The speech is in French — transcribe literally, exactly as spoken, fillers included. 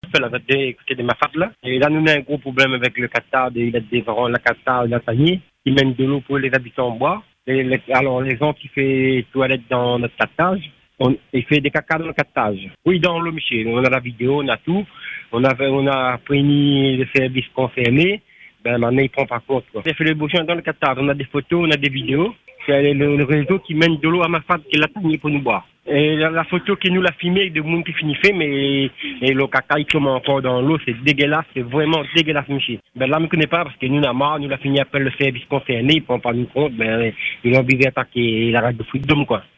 fait la côté de ma femme là. Et là, nous avons un gros problème avec le Qatar, il y a des la Qatar, la panier, qui mène de l'eau pour les habitants en bois. Et les, alors, les gens qui font toilette dans notre captage, on, il fait des caca dans le captage. Oui, dans l'eau, Michel. On a la vidéo, on a tout. On a, on a prévenu le service concerné. Ben, maintenant, il prend pas compte, quoi. Il fait le bouchon dans le captage. On a des photos, on a des vidéos. C'est le, le réseau qui mène de l'eau à ma femme qui l'a tagné pour nous boire. Et la, la photo qui nous l'a filmée de monde qui finit fait, mais et le caca il tombe encore dans l'eau, c'est dégueulasse, c'est vraiment dégueulasse, monsieur. Ben là, on ne connaît pas parce que nous, la marre, nous l'a fini après le service concerné, il prend pas nous compte, ben, il a obligé d'attaquer la radio Freedom, quoi.